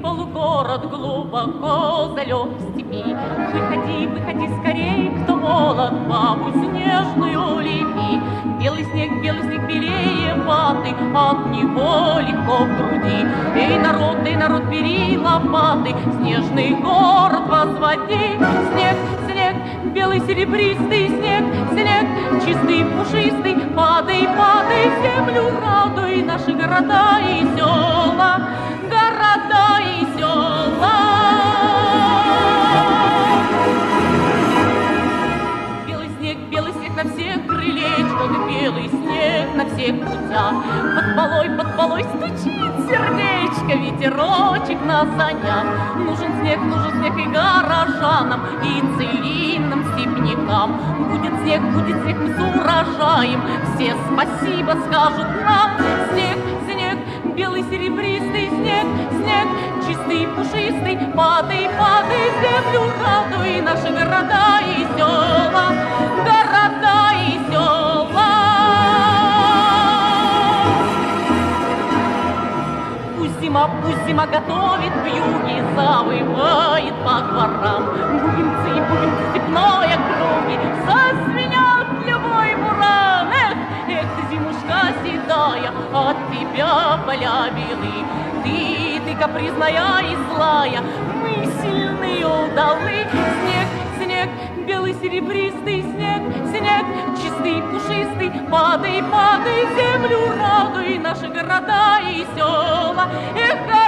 полугород глубоко залег в степи. Выходи, выходи скорей, кто молод, бабу снежную лепи. Белый снег белее ваты, от него легко в груди. Эй, народ, бери лопаты, снежный город возводи. Снег, снег, белый серебристый снег, снег, чистый, пушистый, падай, падай, землю радуй, наши города и села, города и села. Белый снег на всех крылечках, белый снег на всех путях. Под полой стучит сердечко, ветерочек на санях. Нужен снег и горожанам, и целинным степнякам. Будет снег, мы с урожаем, все спасибо скажут нам. Снег, снег, белый серебристый снег, снег, чистый, пушистый, падай, падай, землю радуй, наши города и села, города и села. Пусть зима готовит вьюги, завывает по дворам. Бубенцы, степной округи, зазвенят любой буран. Эх, ты, зимушка седая, от тебя поля белы. Ты капризная и злая, мы сильные удалы. Снег, снег, белый серебристый снег, снег, чистый, пушистый, падай, падай, землю радуй, наши города и села. Эх,